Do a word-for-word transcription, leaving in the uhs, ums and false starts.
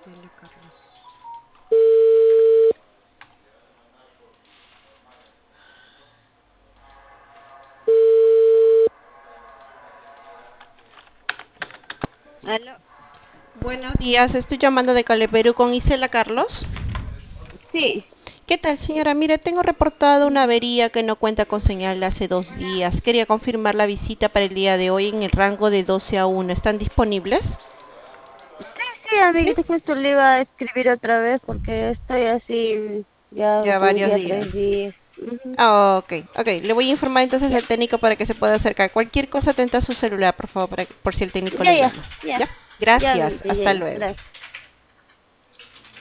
Isela Carlos. Aló. Buenos días, estoy llamando de Cale Perú con Isela Carlos. Sí. ¿Qué tal, señora? Mire, tengo reportado una avería que no cuenta con señal de hace dos días. Quería confirmar la visita para el día de hoy en el rango de doce a una. ¿Están disponibles? Sí, sí, Sí. amiguita, justo le iba a escribir otra vez porque estoy así ya Ya dos varios días, tres días. días. Ujú. Ah, ok, ok. Le voy a informar entonces Ya, al técnico para que se pueda acercar. Cualquier cosa, atenta a su celular, por favor, para- por si el técnico ya, le ya, llama. ya, ¿Ya? ya, Gracias. amiguita, ya, Hasta ya, luego. gracias.